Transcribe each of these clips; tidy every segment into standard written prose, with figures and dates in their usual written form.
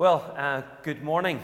Good morning.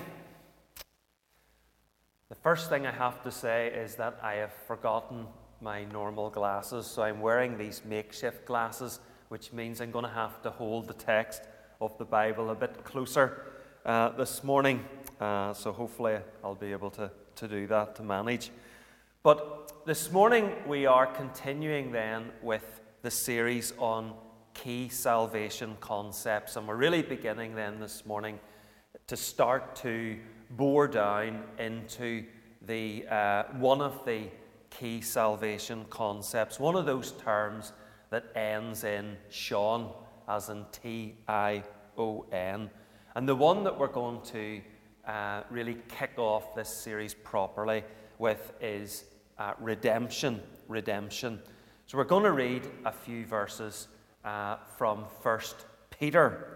The first thing I have to say is that I have forgotten my normal glasses, so I'm wearing these makeshift glasses, which means I'm going to have to hold the text of the Bible a bit closer this morning, so hopefully I'll be able to do that, to manage. But this morning we are continuing then with the series on key salvation concepts, and we're really beginning then this morning to start to bore down into the one of the key salvation concepts, one of those terms that ends in Tion, as in T-I-O-N, and the one that we're going to really kick off this series properly with is redemption. So we're going to read a few verses from 1 Peter.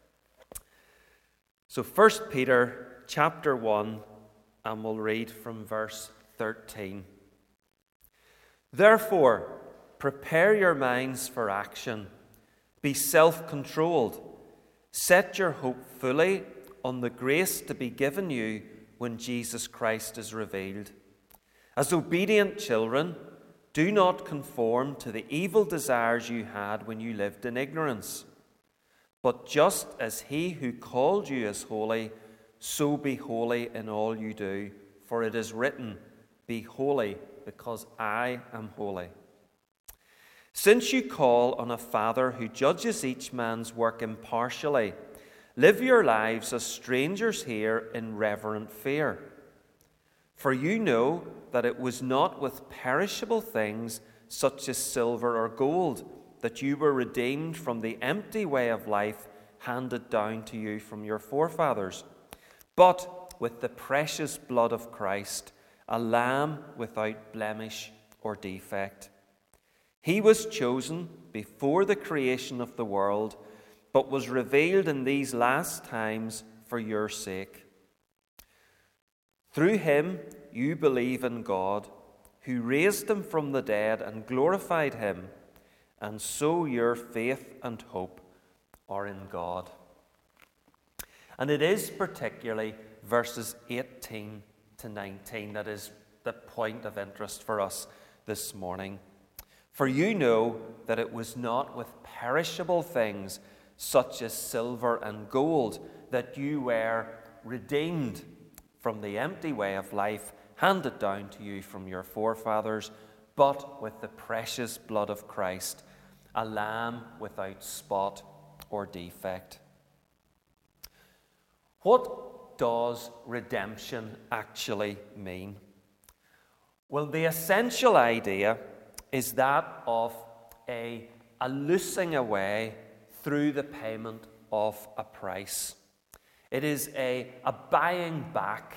So 1 Peter chapter 1, and we'll read from verse 13. Therefore, prepare your minds for action. Be self-controlled. Set your hope fully on the grace to be given you when Jesus Christ is revealed. As obedient children, do not conform to the evil desires you had when you lived in ignorance. But just as he who called you is holy, so be holy in all you do. For it is written, be holy, because I am holy. Since you call on a Father who judges each man's work impartially, live your lives as strangers here in reverent fear. For you know that it was not with perishable things such as silver or gold that you were redeemed from the empty way of life handed down to you from your forefathers, but with the precious blood of Christ, a lamb without blemish or defect. He was chosen before the creation of the world, but was revealed in these last times for your sake. Through him you believe in God, who raised him from the dead and glorified him, and so your faith and hope are in God. And it is particularly verses 18 to 19 that is the point of interest for us this morning. For you know that it was not with perishable things such as silver and gold that you were redeemed from the empty way of life handed down to you from your forefathers, but with the precious blood of Christ, a lamb without spot or defect. What does redemption actually mean? Well, the essential idea is that of a loosing away through the payment of a price. It is a buying back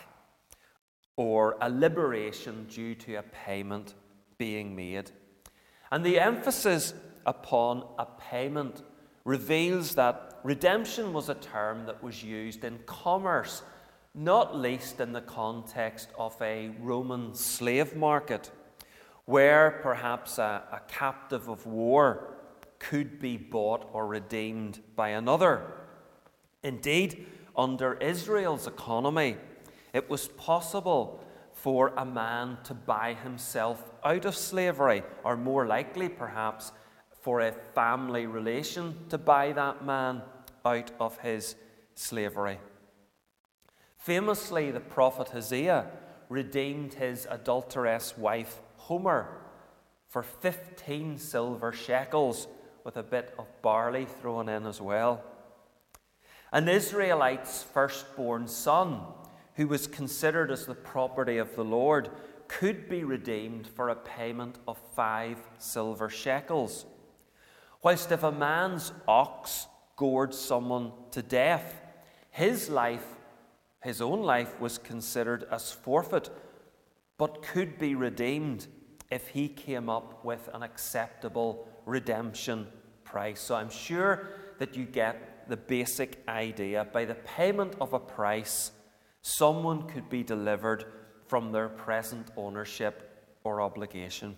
or a liberation due to a payment being made. And the emphasis upon a payment reveals that redemption was a term that was used in commerce, not least in the context of a Roman slave market, where perhaps a captive of war could be bought or redeemed by another. Indeed, under Israel's economy, it was possible for a man to buy himself out of slavery, or more likely perhaps for a family relation to buy that man out of his slavery. Famously, the prophet Hosea redeemed his adulteress wife Homer for 15 silver shekels, with a bit of barley thrown in as well. An Israelite's firstborn son, who was considered as the property of the Lord, could be redeemed for a payment of 5 silver shekels. Whilst if a man's ox gored someone to death, his own life was considered as forfeit, but could be redeemed if he came up with an acceptable redemption price. So I'm sure that you get the basic idea. By the payment of a price, someone could be delivered from their present ownership or obligation.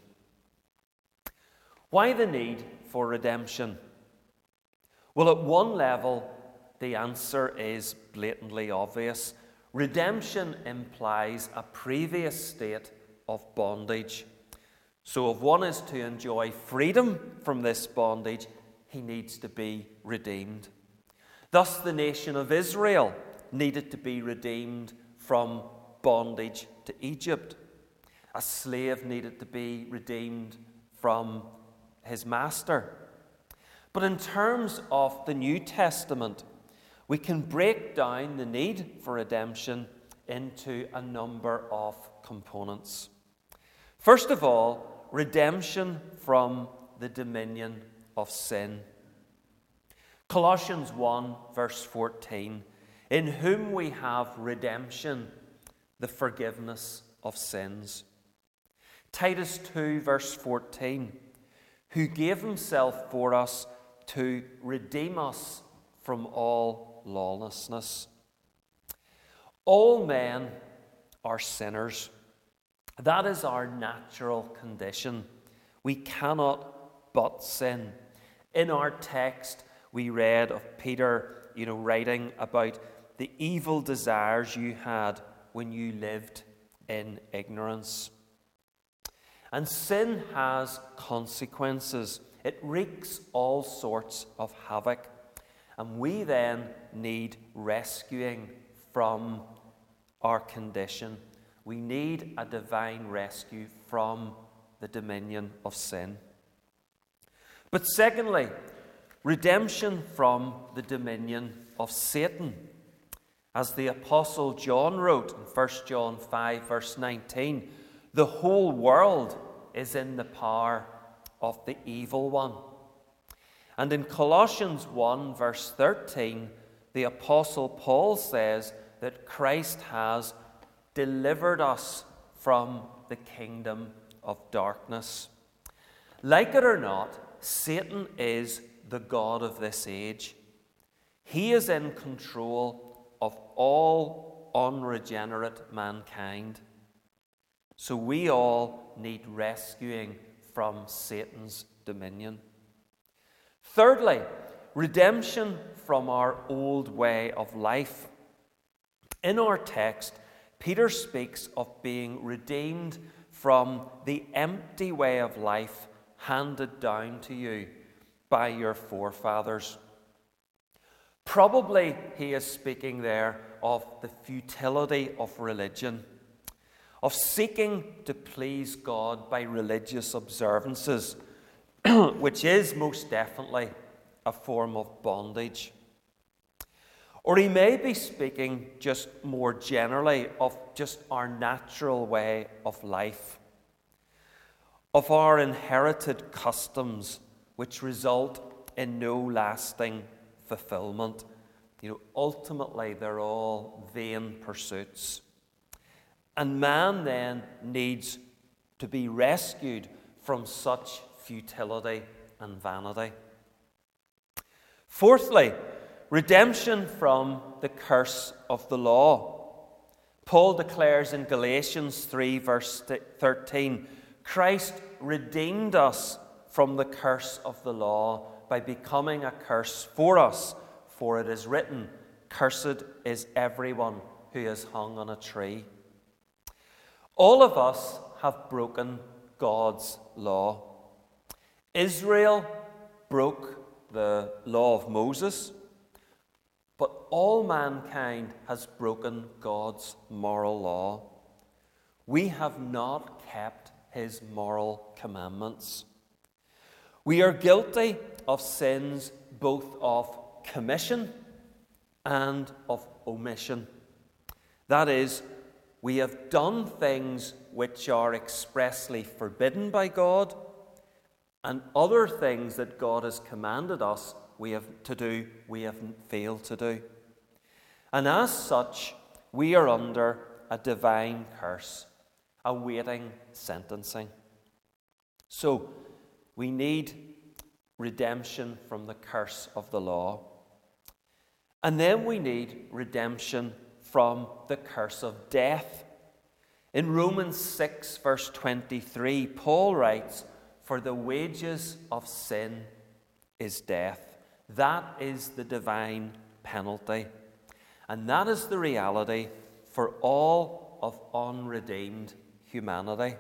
Why the need for redemption? Well, at one level, the answer is blatantly obvious. Redemption implies a previous state of bondage. So if one is to enjoy freedom from this bondage, he needs to be redeemed. Thus, the nation of Israel needed to be redeemed from bondage to Egypt. A slave needed to be redeemed from his master. But in terms of the New Testament, we can break down the need for redemption into a number of components. First of all, redemption from the dominion of sin. Colossians 1, verse 14, in whom we have redemption, the forgiveness of sins. Titus 2, verse 14, who gave himself for us to redeem us from all lawlessness. All men are sinners. That is our natural condition. We cannot but sin. In our text, we read of Peter, writing about the evil desires you had when you lived in ignorance. And sin has consequences. It wreaks all sorts of havoc. And we then need rescuing from our condition. We need a divine rescue from the dominion of sin. But secondly, redemption from the dominion of Satan. As the Apostle John wrote in 1 John 5, verse 19, the whole world is in the power of the evil one. And in Colossians 1, verse 13, the Apostle Paul says that Christ has delivered us from the kingdom of darkness. Like it or not, Satan is the god of this age. He is in control of all unregenerate mankind. So we all need rescuing from Satan's dominion. Thirdly, redemption from our old way of life. In our text, Peter speaks of being redeemed from the empty way of life handed down to you by your forefathers. Probably he is speaking there of the futility of religion, of seeking to please God by religious observances, which is most definitely a form of bondage. Or he may be speaking just more generally of just our natural way of life, of our inherited customs which result in no lasting fulfillment. Ultimately they're all vain pursuits. And man then needs to be rescued from such futility and vanity. Fourthly, redemption from the curse of the law. Paul declares in Galatians 3, verse 13, Christ redeemed us from the curse of the law by becoming a curse for us, for it is written, cursed is everyone who is hung on a tree. All of us have broken God's law. Israel broke the law of Moses, but all mankind has broken God's moral law. We have not kept his moral commandments. We are guilty of sins both of commission and of omission. That is, we have done things which are expressly forbidden by God, and other things that God has commanded us we have failed to do. And as such, we are under a divine curse, awaiting sentencing. So, we need redemption from the curse of the law. And then we need redemption from the curse of death. In Romans 6, verse 23, Paul writes, for the wages of sin is death. That is the divine penalty. And that is the reality for all of unredeemed humanity.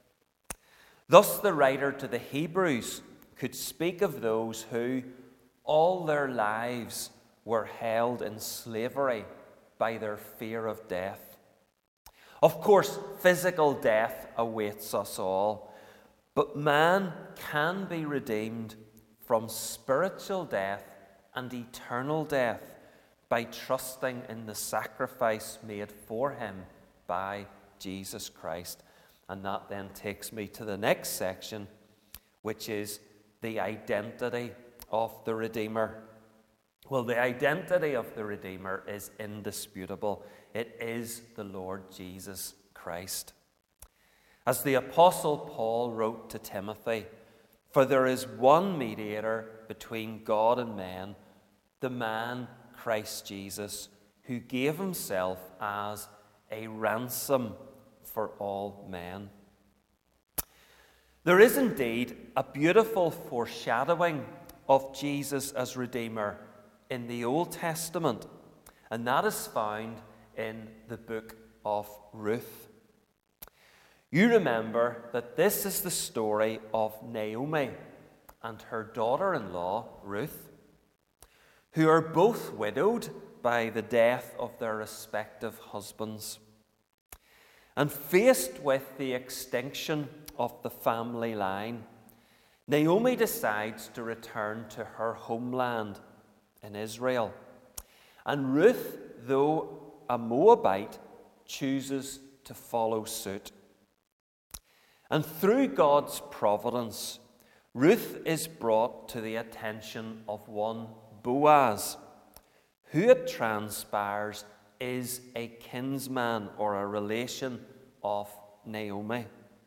Thus, the writer to the Hebrews could speak of those who all their lives were held in slavery by their fear of death. Of course, physical death awaits us all, but man can be redeemed from spiritual death and eternal death by trusting in the sacrifice made for him by Jesus Christ. And that then takes me to the next section, which is the identity of the Redeemer. Well, the identity of the Redeemer is indisputable. It is the Lord Jesus Christ. As the Apostle Paul wrote to Timothy, "For there is one mediator between God and men, the man Christ Jesus, who gave himself as a ransom for all men." There is indeed a beautiful foreshadowing of Jesus as Redeemer in the Old Testament, and that is found in the book of Ruth. You remember that this is the story of Naomi and her daughter-in-law, Ruth, who are both widowed by the death of their respective husbands. And faced with the extinction of the family line, Naomi decides to return to her homeland in Israel. And Ruth, though a Moabite, chooses to follow suit. And through God's providence, Ruth is brought to the attention of one Boaz, who it transpires is a kinsman or a relation of Naomi.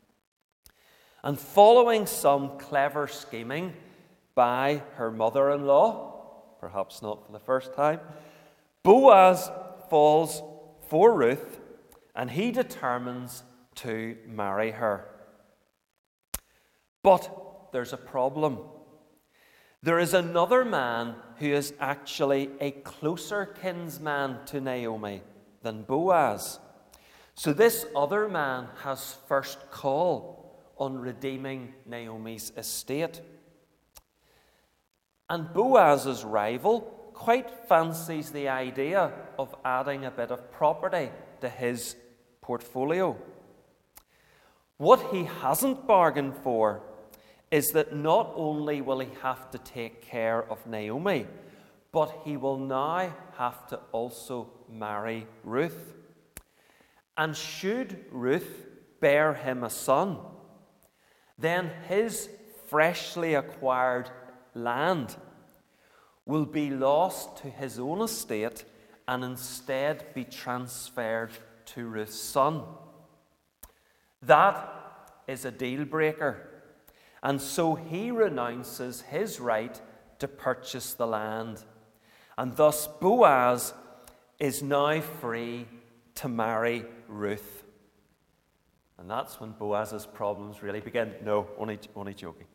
And following some clever scheming by her mother-in-law, perhaps not for the first time, Boaz falls for Ruth, and he determines to marry her. But there's a problem. There is another man who is actually a closer kinsman to Naomi than Boaz. So this other man has first call on redeeming Naomi's estate. And Boaz's rival quite fancies the idea of adding a bit of property to his portfolio. What he hasn't bargained for is that not only will he have to take care of Naomi, but he will now have to also marry Ruth. And should Ruth bear him a son, then his freshly acquired land will be lost to his own estate and instead be transferred to Ruth's son. That is a deal breaker. And so he renounces his right to purchase the land. And thus Boaz is now free to marry Ruth. And that's when Boaz's problems really begin. No, only joking.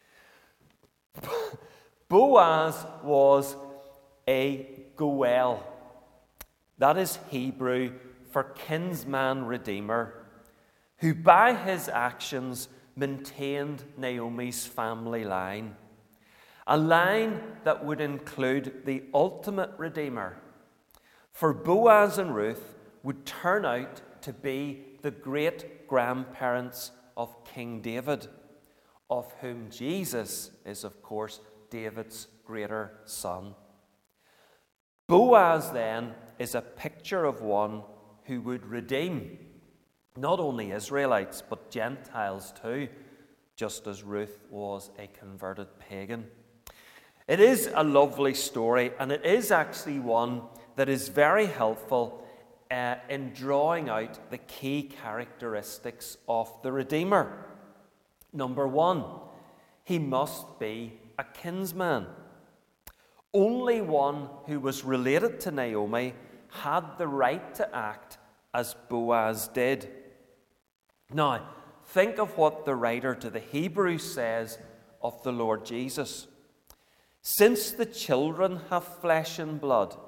Boaz was a Goel. That is Hebrew for kinsman redeemer, who by his actions maintained Naomi's family line, a line that would include the ultimate redeemer. For Boaz and Ruth would turn out to be the great-grandparents of King David, of whom Jesus is, of course, David's greater son. Boaz, then, is a picture of one who would redeem not only Israelites, but Gentiles too, just as Ruth was a converted pagan. It is a lovely story, and it is actually one that is very helpful in drawing out the key characteristics of the Redeemer. Number one, he must be a kinsman. Only one who was related to Naomi had the right to act as Boaz did. Now, think of what the writer to the Hebrews says of the Lord Jesus. Since the children have flesh and blood,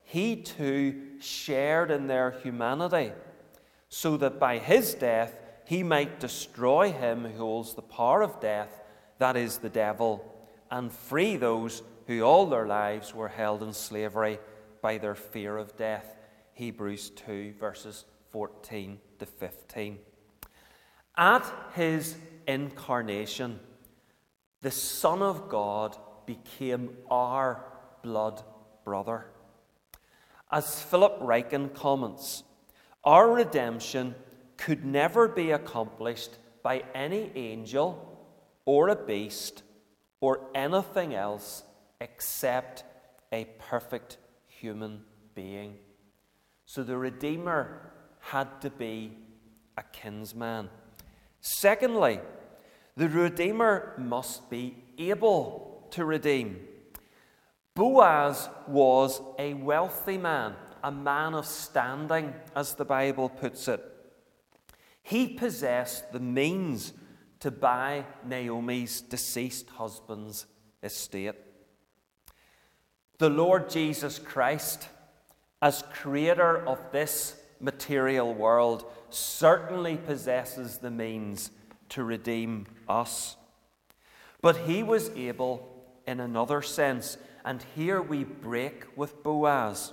he too shared in their humanity, so that by his death he might destroy him who holds the power of death, that is, the devil, and free those who all their lives were held in slavery by their fear of death. Hebrews 2, verses 14 to 15. At his incarnation, the Son of God became our blood brother. As Philip Ryken comments, our redemption could never be accomplished by any angel or a beast or anything else except a perfect human being. So the Redeemer had to be a kinsman. Secondly, the Redeemer must be able to redeem. Boaz was a wealthy man, a man of standing, as the Bible puts it. He possessed the means to buy Naomi's deceased husband's estate. The Lord Jesus Christ, as creator of this material world, certainly possesses the means to redeem us. But he was able in another sense, and here we break with Boaz.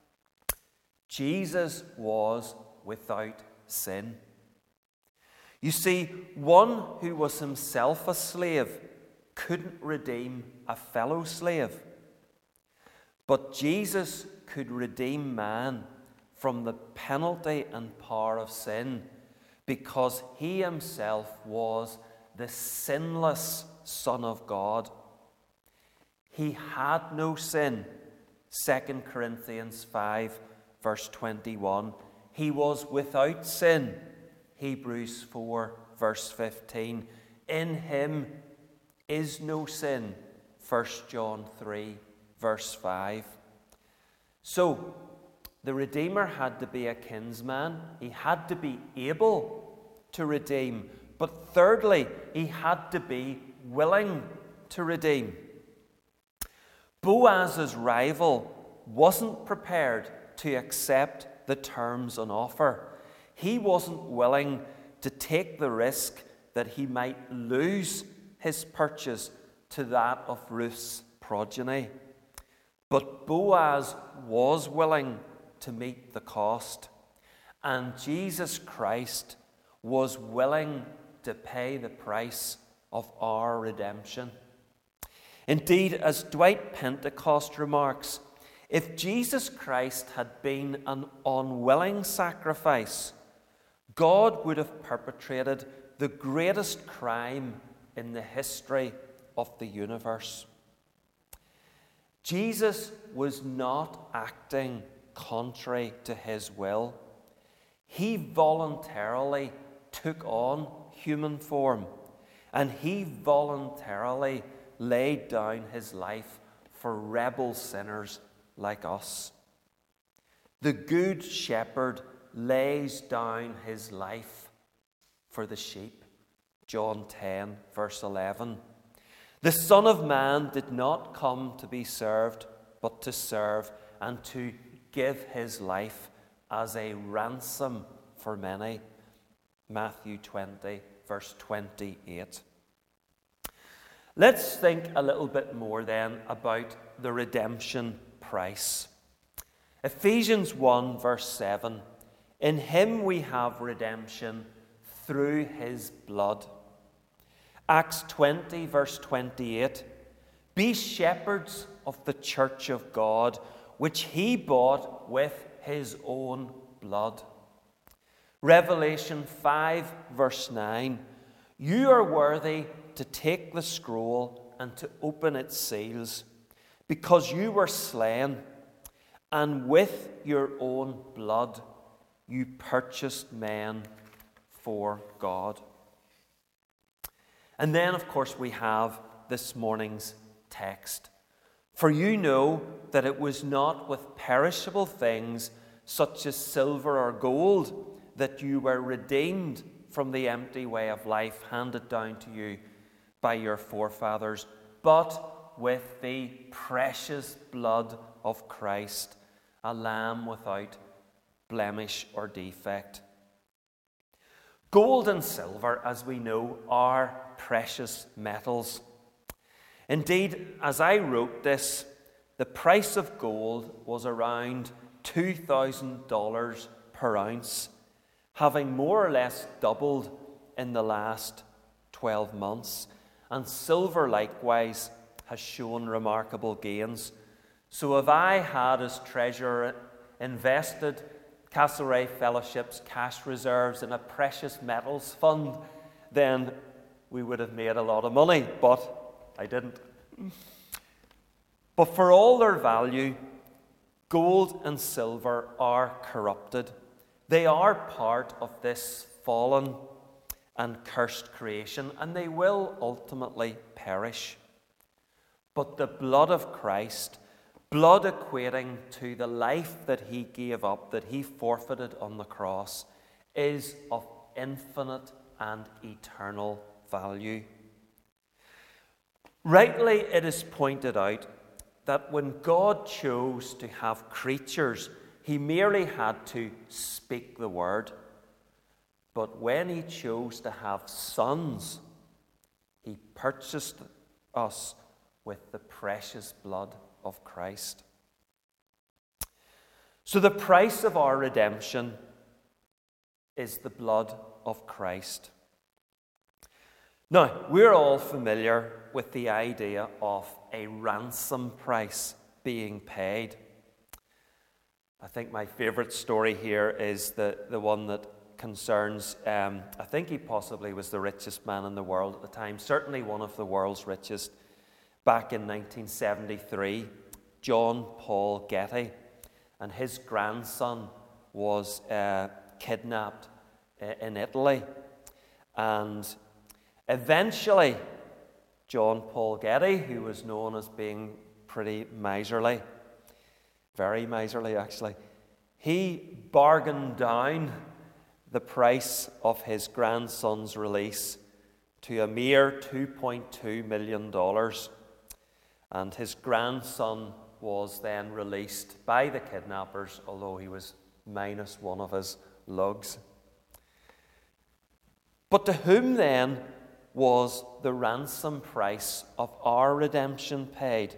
Jesus was without sin. You see, one who was himself a slave couldn't redeem a fellow slave. But Jesus could redeem man from the penalty and power of sin because he himself was the sinless Son of God. He had no sin. 2 Corinthians 5, verse 21. He was without sin. Hebrews 4, verse 15. In him is no sin. 1 John 3, verse 5. So, the Redeemer had to be a kinsman. He had to be able to redeem. But thirdly, he had to be willing to redeem. Boaz's rival wasn't prepared to accept the terms on offer. He wasn't willing to take the risk that he might lose his purchase to that of Ruth's progeny. But Boaz was willing to meet the cost, and Jesus Christ was willing to pay the price of our redemption. Indeed, as Dwight Pentecost remarks, if Jesus Christ had been an unwilling sacrifice, God would have perpetrated the greatest crime in the history of the universe. Jesus was not acting contrary to his will. He voluntarily took on human form, and he voluntarily laid down his life for rebel sinners like us. The Good Shepherd lays down his life for the sheep. John 10, verse 11. The Son of Man did not come to be served, but to serve and to give his life as a ransom for many. Matthew 20, verse 28. Let's think a little bit more then about the redemption price. Ephesians 1, verse 7. In him we have redemption through his blood. Acts 20, verse 28. Be shepherds of the church of God, which he bought with his own blood. Revelation 5, verse 9. You are worthy to take the scroll and to open its seals, because you were slain, and with your own blood you purchased men for God. And then, of course, we have this morning's text. For you know that it was not with perishable things such as silver or gold that you were redeemed from the empty way of life handed down to you by your forefathers, but with the precious blood of Christ, a lamb without blemish or defect. Gold and silver, as we know, are precious metals. Indeed, as I wrote this, the price of gold was around $2,000 per ounce, having more or less doubled in the last 12 months. And silver likewise has shown remarkable gains. So if I had as treasurer invested Castlereagh Fellowship's cash reserves in a precious metals fund, then we would have made a lot of money, but I didn't. But for all their value, gold and silver are corrupted. They are part of this fallen and cursed creation, and they will ultimately perish. But the blood of Christ, blood equating to the life that he gave up, that he forfeited on the cross, is of infinite and eternal value. Rightly, it is pointed out that when God chose to have creatures, he merely had to speak the word. But when he chose to have sons, he purchased us with the precious blood of Christ. So the price of our redemption is the blood of Christ. Now, we're all familiar with the idea of a ransom price being paid. I think my favourite story here is the one that concerns, I think he possibly was the richest man in the world at the time, certainly one of the world's richest, back in 1973, John Paul Getty, and his grandson was kidnapped in Italy. And eventually, John Paul Getty, who was known as being pretty miserly, very miserly actually, he bargained down the price of his grandson's release to a mere $2.2 million. And his grandson was then released by the kidnappers, although he was minus one of his lugs. But to whom then was the ransom price of our redemption paid?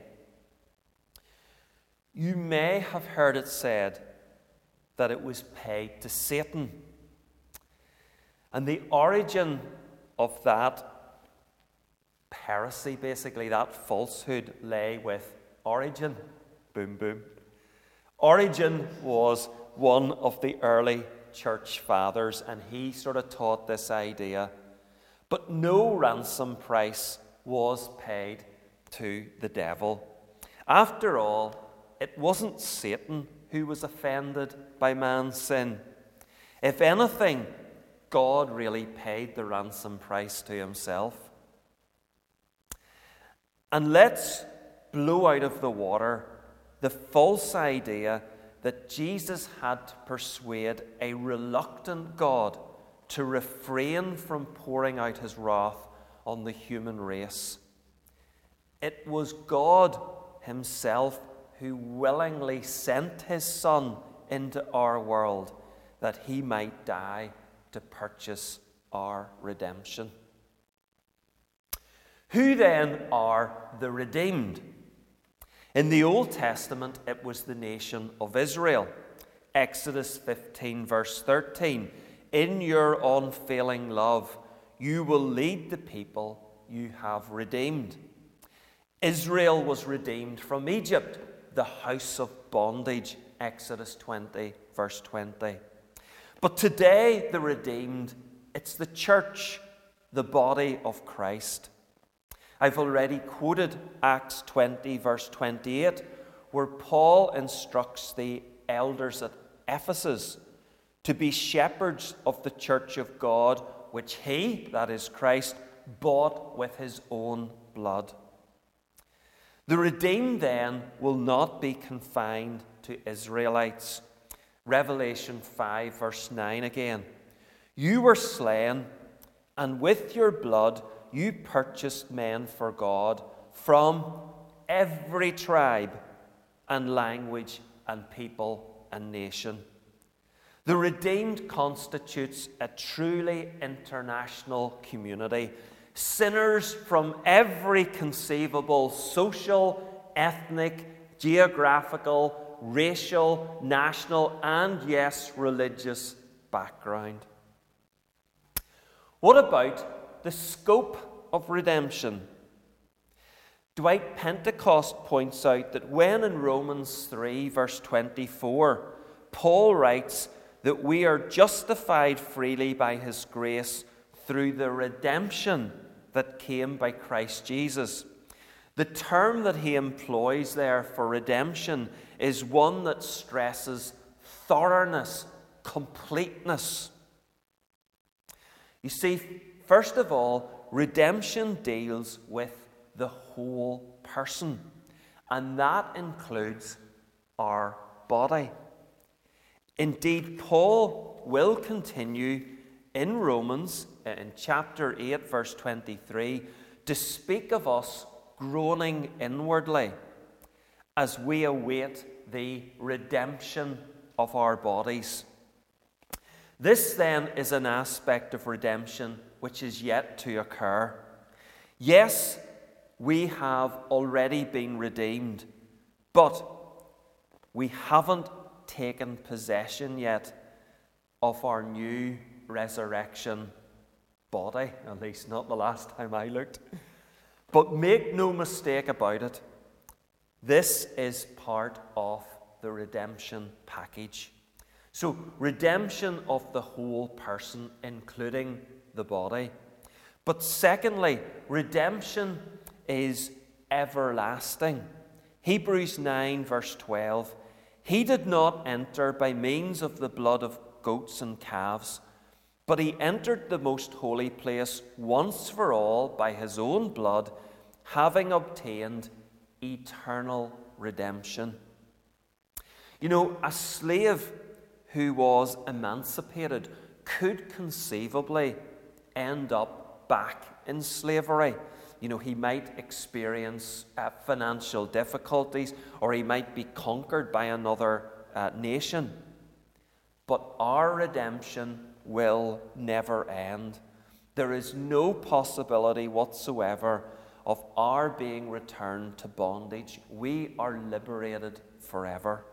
You may have heard it said that it was paid to Satan. And the origin of that heresy, basically that falsehood, lay with Origen. Boom, boom. Origen was one of the early church fathers, and he sort of taught this idea. But no ransom price was paid to the devil. After all, it wasn't Satan who was offended by man's sin. If anything, God really paid the ransom price to himself. And let's blow out of the water the false idea that Jesus had to persuade a reluctant God to refrain from pouring out his wrath on the human race. It was God himself who willingly sent his Son into our world that he might die to purchase our redemption. Who then are the redeemed? In the Old Testament, it was the nation of Israel. Exodus 15, verse 13. In your unfailing love, you will lead the people you have redeemed. Israel was redeemed from Egypt, the house of bondage. Exodus 20, verse 20. But today, the redeemed, it's the church, the body of Christ. I've already quoted Acts 20, verse 28, where Paul instructs the elders at Ephesus to be shepherds of the church of God, which he, that is Christ, bought with his own blood. The redeemed then will not be confined to Israelites. Revelation 5, verse 9 again. You were slain, and with your blood you purchased men for God from every tribe and language and people and nation. The redeemed constitutes a truly international community. Sinners from every conceivable social, ethnic, geographical, racial, national, and yes, religious background. What about the scope of redemption? Dwight Pentecost points out that when in Romans 3, verse 24, Paul writes that we are justified freely by his grace through the redemption that came by Christ Jesus. The term that he employs there for redemption is one that stresses thoroughness, completeness. You see, first of all, redemption deals with the whole person, and that includes our body. Indeed, Paul will continue in Romans, in chapter 8, verse 23, to speak of us groaning inwardly as we await the redemption of our bodies. This then is an aspect of redemption which is yet to occur. Yes, we have already been redeemed, but we haven't taken possession yet of our new resurrection body, at least not the last time I looked. But make no mistake about it, this is part of the redemption package. So, redemption of the whole person, including the body. But secondly, redemption is everlasting. Hebrews 9, verse 12. He did not enter by means of the blood of goats and calves, but he entered the most holy place once for all by his own blood, having obtained eternal redemption. You know, a slave who was emancipated could conceivably end up back in slavery. You know, he might experience financial difficulties, or he might be conquered by another nation. But our redemption will never end. There is no possibility whatsoever of our being returned to bondage. We are liberated forever.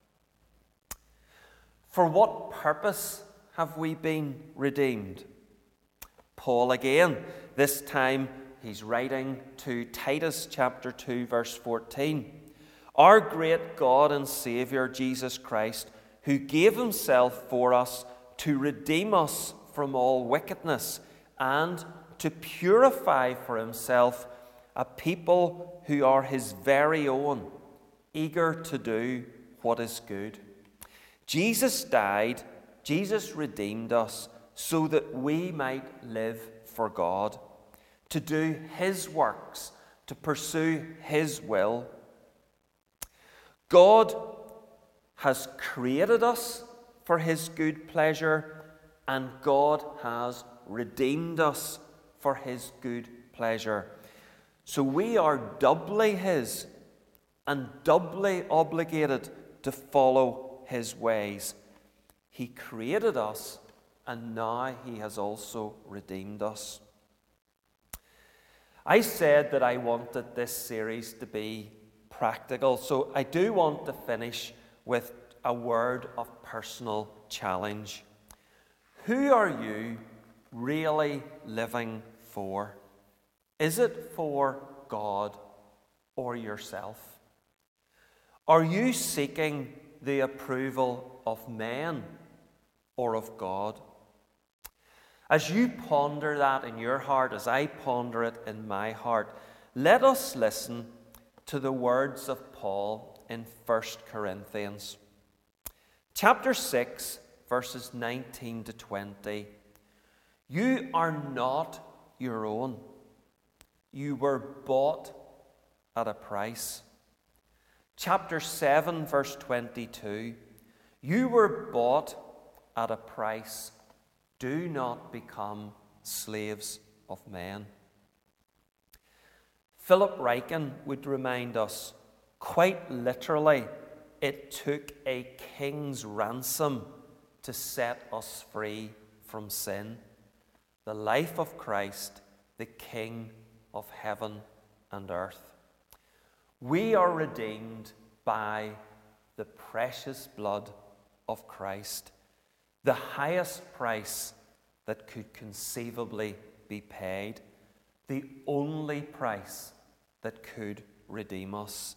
For what purpose have we been redeemed? Paul again, this time he's writing to Titus chapter 2, verse 14. Our great God and Saviour, Jesus Christ, who gave himself for us to redeem us from all wickedness and to purify for himself a people who are his very own, eager to do what is good. Jesus died, Jesus redeemed us so that we might live for God, to do his works, to pursue his will. God has created us for his good pleasure, and God has redeemed us for his good pleasure. So we are doubly his and doubly obligated to follow his ways. He created us, and now he has also redeemed us. I said that I wanted this series to be practical, so I do want to finish with a word of personal challenge. Who are you really living for? Is it for God or yourself? Are you seeking the approval of men or of God? As you ponder that in your heart, as I ponder it in my heart, let us listen to the words of Paul in 1 Corinthians. Chapter 6, verses 19 to 20. You are not your own. You were bought at a price. Chapter 7, verse 22. You were bought at a price. Do not become slaves of men. Philip Ryken would remind us quite literally it took a king's ransom to set us free from sin. The life of Christ, the King of heaven and earth. We are redeemed by the precious blood of Christ, the highest price that could conceivably be paid, the only price that could redeem us.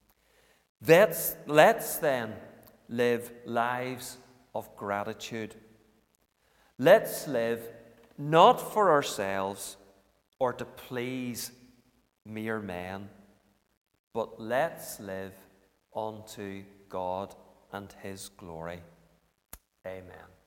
Let's then live lives of gratitude. Let's live not for ourselves or to please mere men, but let's live unto God and His glory. Amen.